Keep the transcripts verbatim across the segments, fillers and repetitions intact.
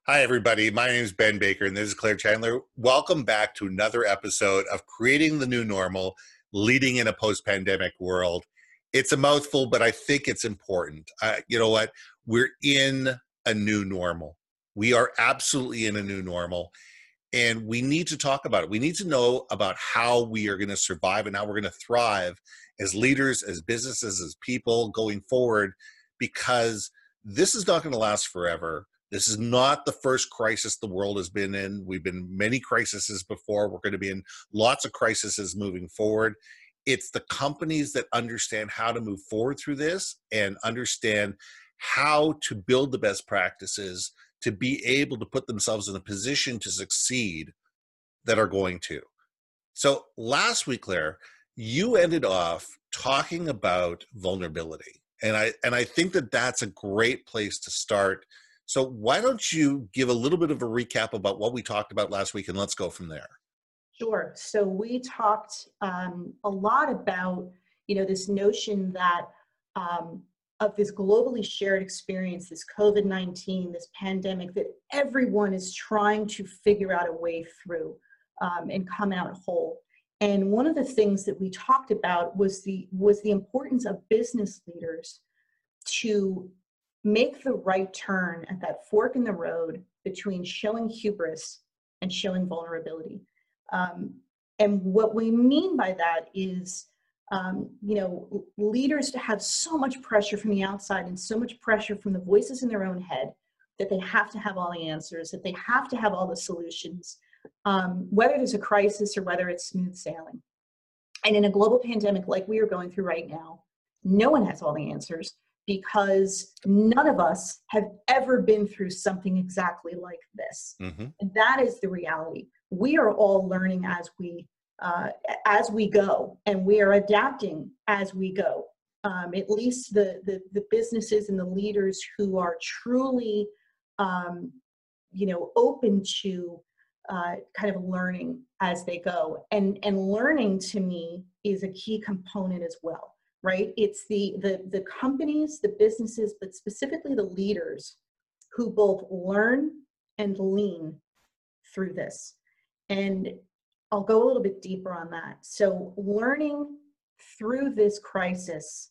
Hi, everybody. My name is Ben Baker, and this is Claire Chandler. Welcome back to another episode of Creating the New Normal, Leading in a Post-Pandemic World. It's a mouthful, but I think it's important. Uh, you know what? We're in a new normal. We are absolutely in a new normal, and we need to talk about it. We need to know about how we are going to survive and how we're going to thrive as leaders, as businesses, as people going forward, because this is not going to last forever. This is not the first crisis the world has been in. We've been in many crises before. We're going to be in lots of crises moving forward. It's the companies that understand how to move forward through this and understand how to build the best practices to be able to put themselves in a position to succeed that are going to. So last week, Claire, you ended off talking about vulnerability. And I, and I think that that's a great place to start. So why don't you give a little bit of a recap about what we talked about last week, and let's go from there. Sure. So we talked um, a lot about, you know, this notion that um, of this globally shared experience, this COVID nineteen, this pandemic that everyone is trying to figure out a way through um, and come out whole. And one of the things that we talked about was the was the importance of business leaders to make the right turn at that fork in the road between showing hubris and showing vulnerability. Um, and what we mean by that is, um, you know, leaders to have so much pressure from the outside and so much pressure from the voices in their own head that they have to have all the answers, that they have to have all the solutions, um, whether there's a crisis or whether it's smooth sailing. And in a global pandemic like we are going through right now, no one has all the answers, because none of us have ever been through something exactly like this. Mm-hmm. And that is the reality. We are all learning as we uh, as we go, and we are adapting as we go. Um, at least the, the the businesses and the leaders who are truly, um, you know, open to uh, kind of learning as they go. And and learning to me is a key component as well. Right? It's the, the, the companies, the businesses, but specifically the leaders who both learn and lean through this. And I'll go a little bit deeper on that. So learning through this crisis,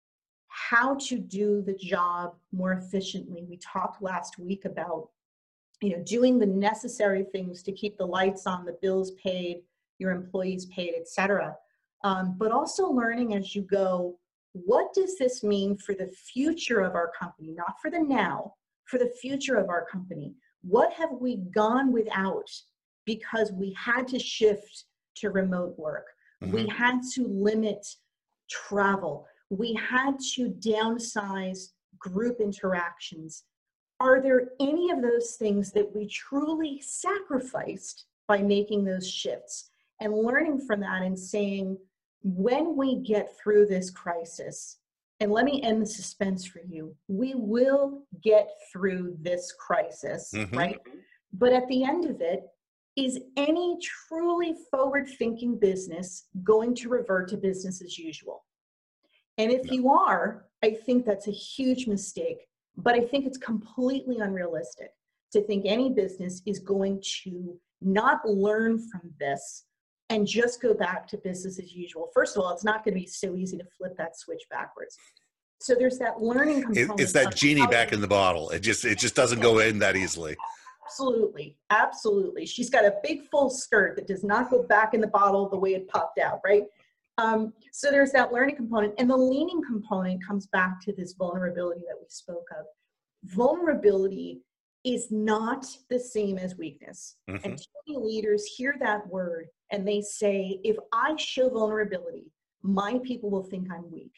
how to do the job more efficiently. We talked last week about, you know, doing the necessary things to keep the lights on, the bills paid, your employees paid, et cetera. Um, but also learning as you go, what does this mean for the future of our company? Not for the now, for the future of our company. What have we gone without because we had to shift to remote work? Mm-hmm. We had to limit travel. We had to downsize group interactions. Are there any of those things that we truly sacrificed by making those shifts? And learning from that and saying, when we get through this crisis, and let me end the suspense for you, we will get through this crisis, mm-hmm. right? But at the end of it, is any truly forward-thinking business going to revert to business as usual? And if no. you are, I think that's a huge mistake, but I think it's completely unrealistic to think any business is going to not learn from this and just go back to business as usual. First of all, it's not going to be so easy to flip that switch backwards. So there's that learning component. It's that genie back in the bottle. It just it just doesn't go in that easily. Absolutely, absolutely. She's got a big full skirt that does not go back in the bottle the way it popped out, right? Um, so there's that learning component, and the leaning component comes back to this vulnerability that we spoke of. Vulnerability is not the same as weakness. Mm-hmm. And too many leaders hear that word and they say, if I show vulnerability, my people will think I'm weak.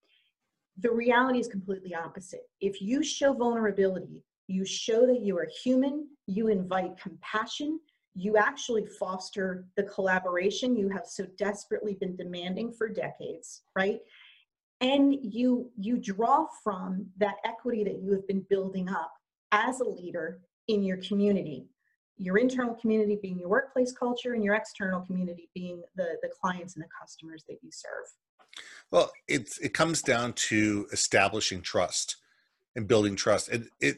The reality is completely opposite. If you show vulnerability, you show that you are human, you invite compassion, you actually foster the collaboration you have so desperately been demanding for decades, right? And you, you draw from that equity that you have been building up as a leader in your community, your internal community being your workplace culture and your external community being the, the clients and the customers that you serve. Well, it's, it comes down to establishing trust and building trust. And it,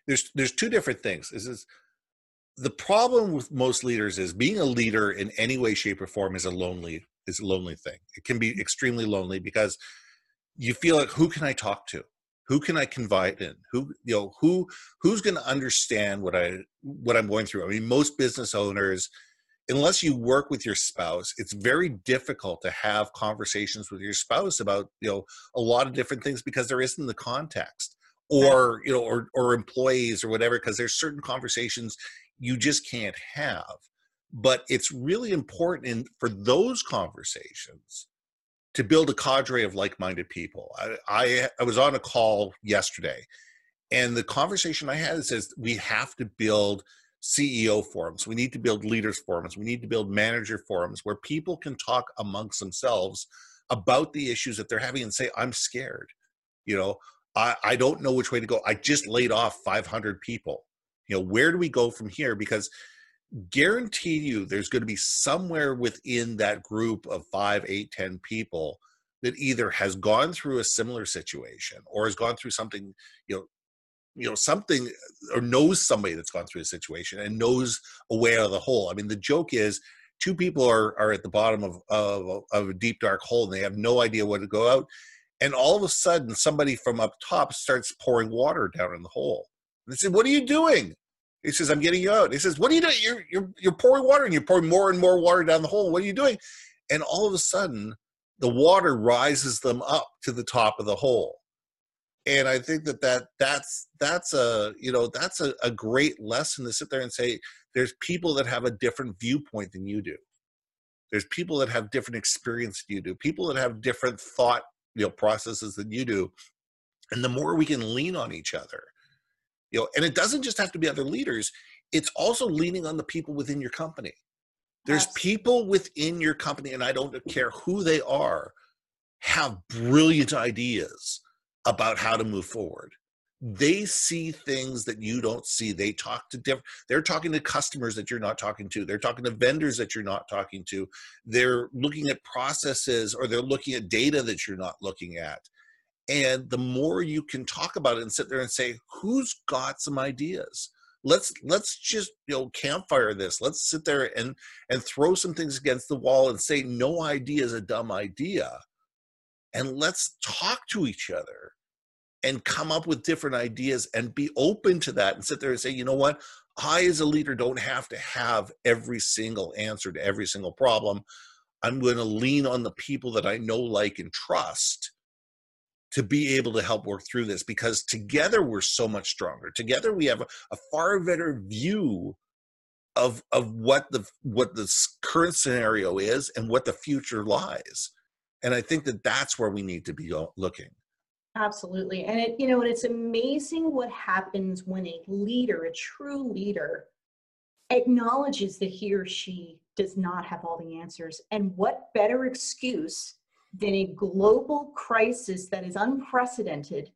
there's there's two different things. This is the problem with most leaders is being a leader in any way, shape, or form is a lonely is a lonely thing. It can be extremely lonely because you feel like, who can I talk to? Who can I confide in? Who, you know, who who's going to understand what I what I'm going through? I mean, most business owners, unless you work with your spouse, it's very difficult to have conversations with your spouse about, you know, a lot of different things because there isn't the context, or, you know, or, or employees or whatever, because there's certain conversations you just can't have. But it's really important in, for those conversations to build a cadre of like-minded people. I, I, I was on a call yesterday, and the conversation I had says we have to build C E O forums. We need to build leaders forums. We need to build manager forums where people can talk amongst themselves about the issues that they're having and say, I'm scared. You know, I, I don't know which way to go. I just laid off five hundred people. You know, where do we go from here? Because guarantee you there's going to be somewhere within that group of five, eight, ten people that either has gone through a similar situation or has gone through something, you know, you know, something, or knows somebody that's gone through a situation and knows a way out of the hole. I mean, the joke is two people are, are at the bottom of, of, of a deep, dark hole, and they have no idea where to go out. And all of a sudden, somebody from up top starts pouring water down in the hole. And they say, what are you doing? He says, I'm getting you out. He says, what are you doing? You're, you're, you're pouring water, and you're pouring more and more water down the hole. What are you doing? And all of a sudden, the water rises them up to the top of the hole. And I think that, that that's that's a you know that's a, a great lesson to sit there and say, there's people that have a different viewpoint than you do. There's people that have different experience than you do. People that have different thought you know processes than you do. And the more we can lean on each other, you know, and it doesn't just have to be other leaders. It's also leaning on the people within your company. There's people within your company, and I don't care who they are, have brilliant ideas about how to move forward. They see things that you don't see. They talk to different, they're talking to customers that you're not talking to. They're talking to vendors that you're not talking to. They're looking at processes, or they're looking at data that you're not looking at. And the more you can talk about it and sit there and say, who's got some ideas? Let's let's just you know campfire this. Let's sit there and and throw some things against the wall and say no idea is a dumb idea. And let's talk to each other and come up with different ideas and be open to that and sit there and say, you know what? I, as a leader, don't have to have every single answer to every single problem. I'm going to lean on the people that I know, like, and trust to be able to help work through this, because together we're so much stronger. Together we have a, a far better view of, of what the, what the current scenario is and what the future lies. And I think that that's where we need to be looking. Absolutely. And it, you know, and it's amazing what happens when a leader, a true leader, acknowledges that he or she does not have all the answers. And what better excuse than a global crisis that is unprecedented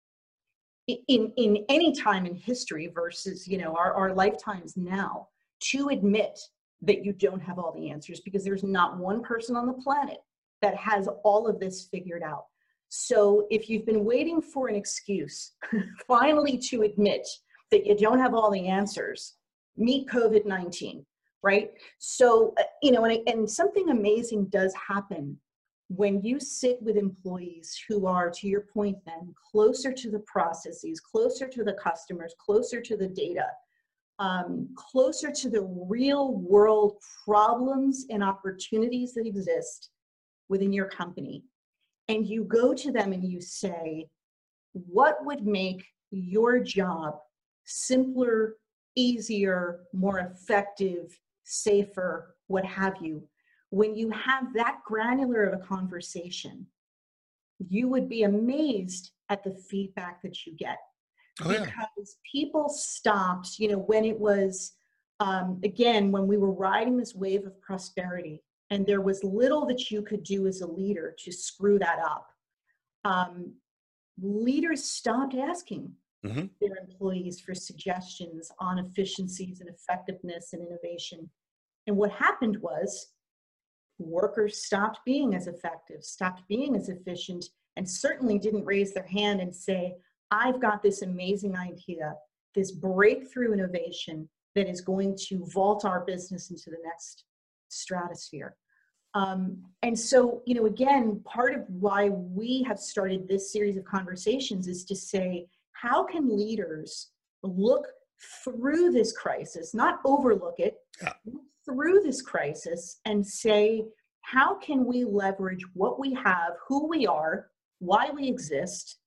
in, in any time in history versus, you know, our, our lifetimes now, to admit that you don't have all the answers, because there's not one person on the planet that has all of this figured out. So if you've been waiting for an excuse finally to admit that you don't have all the answers, meet COVID nineteen, right? So, uh, you know, and, and something amazing does happen when you sit with employees who are, to your point then, closer to the processes, closer to the customers, closer to the data, um, closer to the real world problems and opportunities that exist within your company. And you go to them and you say, what would make your job simpler, easier, more effective, safer, what have you? When you have that granular of a conversation, you would be amazed at the feedback that you get. Oh, yeah. Because people stopped, you know, when it was, um, again, when we were riding this wave of prosperity, and there was little that you could do as a leader to screw that up, um, leaders stopped asking mm-hmm. their employees for suggestions on efficiencies and effectiveness and innovation. And what happened was workers stopped being as effective, stopped being as efficient, and certainly didn't raise their hand and say, I've got this amazing idea this breakthrough innovation that is going to vault our business into the next stratosphere. Um, and so, you know, again, part of why we have started this series of conversations is to say, how can leaders look through this crisis, not overlook it, Yeah. look through this crisis and say, how can we leverage what we have, who we are, why we exist,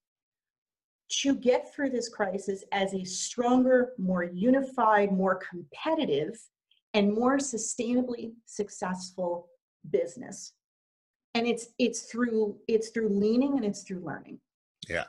to get through this crisis as a stronger, more unified, more competitive, and more sustainably successful business. And it's it's through it's through leaning and it's through learning. Yeah.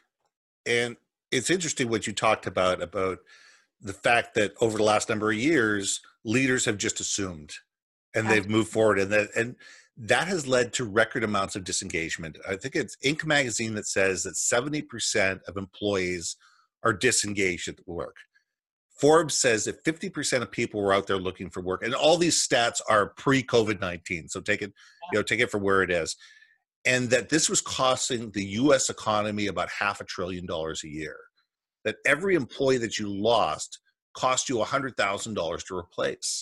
And it's interesting what you talked about, about the fact that over the last number of years, leaders have just assumed and they've moved forward. And that, and that has led to record amounts of disengagement. I think it's Inc magazine that says that seventy percent of employees are disengaged at work. Forbes says that fifty percent of people were out there looking for work. And all these stats are pre-COVID nineteen. So take it, you know, take it for where it is. And that this was costing the U S economy about half a trillion dollars a year. That every employee that you lost cost you one hundred thousand dollars to replace.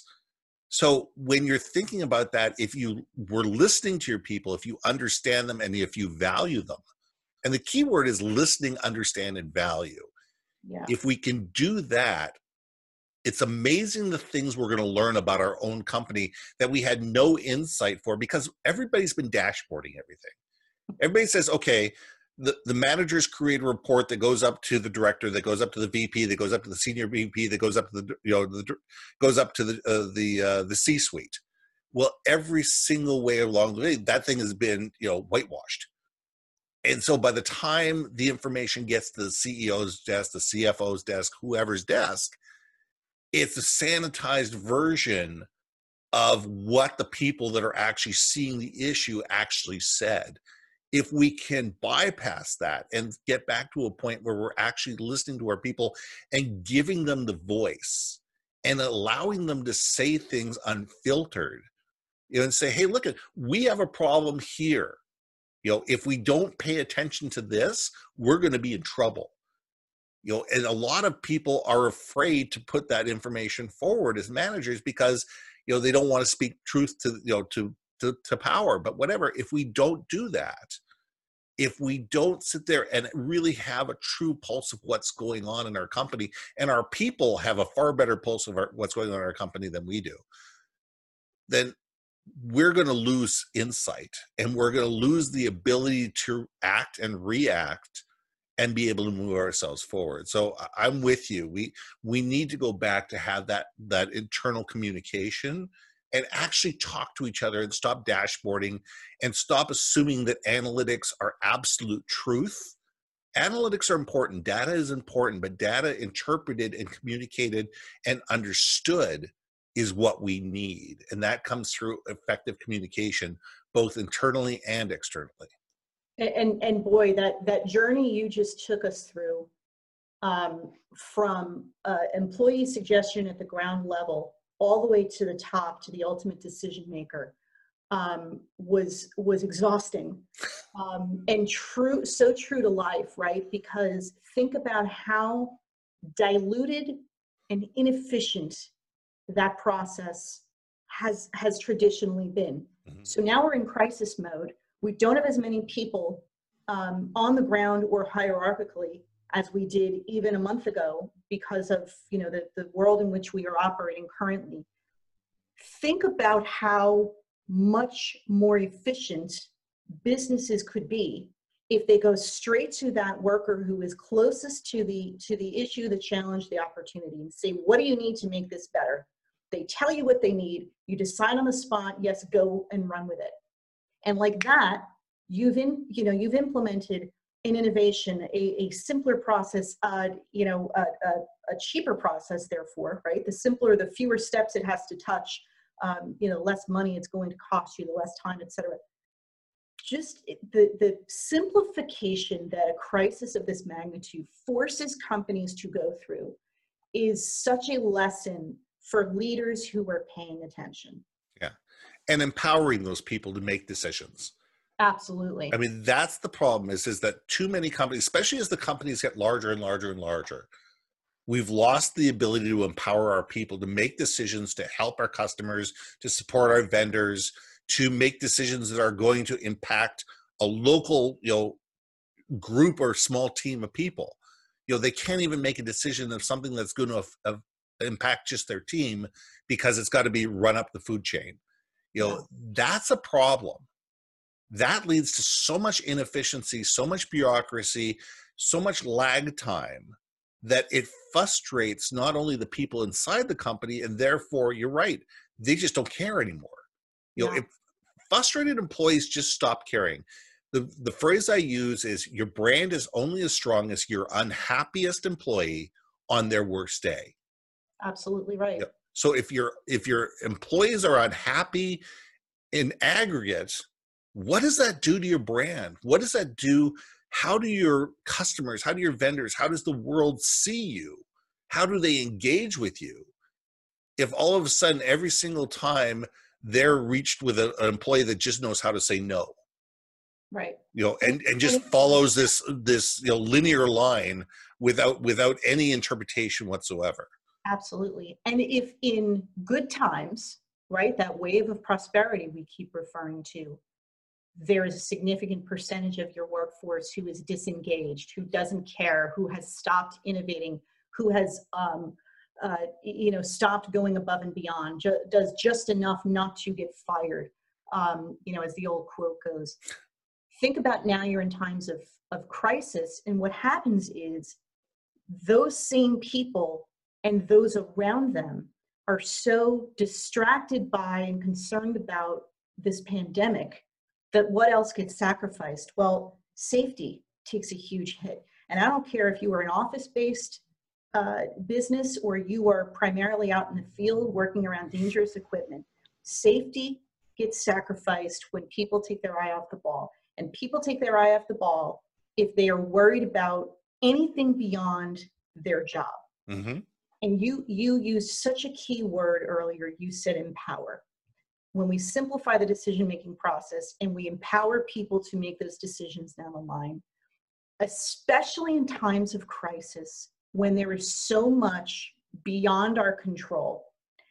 So when you're thinking about that, if you were listening to your people, if you understand them, and if you value them, and the key word is listening, understand, and value. Yeah. If we can do that, it's amazing the things we're going to learn about our own company that we had no insight for, because everybody's been dashboarding everything. Everybody says, okay, the, the managers create a report that goes up to the director, that goes up to the V P, that goes up to the senior V P, that goes up to the, you know, the, goes up to the, uh, the, uh, the C-suite. Well, every single way along the way, that thing has been, you know, whitewashed. And so by the time the information gets to the C E O's desk, the C F O's desk, whoever's desk, it's a sanitized version of what the people that are actually seeing the issue actually said. If we can bypass that and get back to a point where we're actually listening to our people and giving them the voice and allowing them to say things unfiltered, you know, and say, hey, look, we have a problem here. You know, if we don't pay attention to this, we're going to be in trouble. You know, and a lot of people are afraid to put that information forward as managers because, you know, they don't want to speak truth to, you know, to, to, to power. But whatever, if we don't do that, if we don't sit there and really have a true pulse of what's going on in our company, and our people have a far better pulse of our, what's going on in our company than we do, then we're going to lose insight, and we're going to lose the ability to act and react and be able to move ourselves forward. So I'm with you. We we need to go back to have that that internal communication and actually talk to each other and stop dashboarding and stop assuming that analytics are absolute truth. Analytics are important. Data is important, but data interpreted and communicated and understood is what we need. And that comes through effective communication, both internally and externally. And, and boy, that, that journey you just took us through, um, from uh, employee suggestion at the ground level all the way to the top, to the ultimate decision maker, um, was was exhausting, um, and true, so true to life, right? Because think about how diluted and inefficient that process has has traditionally been. Mm-hmm. So now we're in crisis mode. We don't have as many people um, on the ground or hierarchically as we did even a month ago because of, you know, the, the world in which we are operating currently. Think about how much more efficient businesses could be if they go straight to that worker who is closest to the to the issue, the challenge, the opportunity, and say, what do you need to make this better? They tell you what they need, you decide on the spot, yes, go and run with it. And like that, you've in, you know, you've implemented an innovation, a, a simpler process, uh, you know, a, a, a cheaper process, therefore, right? The simpler, the fewer steps it has to touch, um, you know, less money it's going to cost you, the less time, et cetera. Just the, the simplification that a crisis of this magnitude forces companies to go through is such a lesson for leaders who are paying attention. Yeah. And empowering those people to make decisions. Absolutely. I mean, that's the problem is, is that too many companies, especially as the companies get larger and larger and larger, We've lost the ability to empower our people to make decisions, to help our customers, to support our vendors, to make decisions that are going to impact a local, you know, group or small team of people. You know, they can't even make a decision of something that's going to uh, impact just their team because it's got to be run up the food chain. You know, Yeah. that's a problem. That leads to so much inefficiency, so much bureaucracy, so much lag time that it frustrates not only the people inside the company, and therefore, you're right, they just don't care anymore. You know, Yeah. if frustrated employees just stop caring. The, the phrase I use is your brand is only as strong as your unhappiest employee on their worst day. Absolutely right. Yeah. So if your if your employees are unhappy in aggregate, what does that do to your brand? What does that do? How do your customers, how do your vendors, how does the world see you? How do they engage with you? If all of a sudden, every single time they're reached with a, an employee that just knows how to say no, Right. you know, And, and, and and just if, follows this, this, you know, linear line without, without any interpretation whatsoever. absolutely. And if in good times, right, that wave of prosperity we keep referring to, there is a significant percentage of your workforce who is disengaged, who doesn't care, who has stopped innovating, who has, um, uh, you know, stopped going above and beyond, ju- does just enough not to get fired, um, you know, as the old quote goes. Think about now you're in times of, of crisis, and what happens is those same people and those around them are so distracted by and concerned about this pandemic that what else gets sacrificed? Well, safety takes a huge hit. And I don't care if you are an office-based uh, business or you are primarily out in the field working around dangerous equipment. Safety gets sacrificed when people take their eye off the ball. And people take their eye off the ball if they are worried about anything beyond their job. Mm-hmm. And you you used such a key word earlier. You said empower. When we simplify the decision-making process and we empower people to make those decisions down the line, especially in times of crisis, when there is so much beyond our control.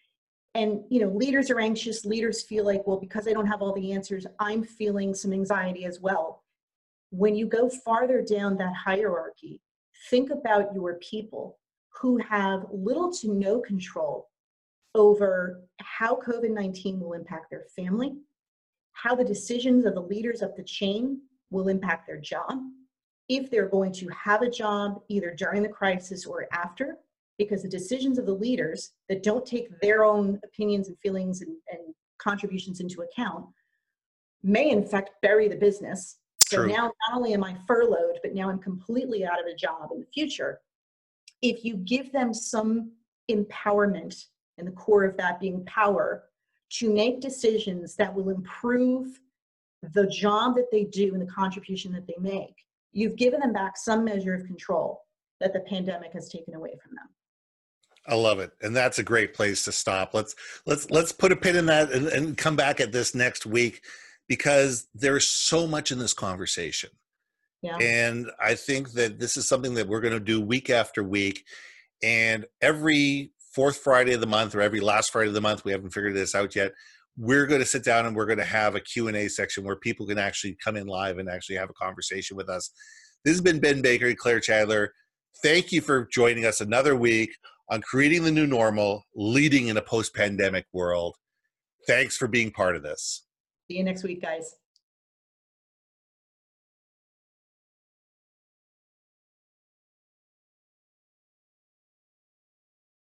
And you know, leaders are anxious, leaders feel like, well, because I don't have all the answers, I'm feeling some anxiety as well. When you go farther down that hierarchy, think about your people who have little to no control over how COVID nineteen will impact their family, how the decisions of the leaders up the chain will impact their job, if they're going to have a job either during the crisis or after, because the decisions of the leaders that don't take their own opinions and feelings and, and contributions into account may in fact bury the business. So True. now not only am I furloughed, but now I'm completely out of a job in the future. If you give them some empowerment, and the core of that being power, to make decisions that will improve the job that they do and the contribution that they make, you've given them back some measure of control that the pandemic has taken away from them. I love it. And that's a great place to stop. Let's let's let's put a pin in that and, and come back at this next week, because there's so much in this conversation. Yeah. And I think that this is something that we're going to do week after week. And every fourth Friday of the month or every last Friday of the month, we haven't figured this out yet, we're going to sit down and we're going to have a Q and A section where people can actually come in live and actually have a conversation with us. This has been Ben Baker and Claire Chandler. Thank you for joining us another week on Creating the New Normal, Leading in a Post-Pandemic World. Thanks for being part of this. See you next week, guys.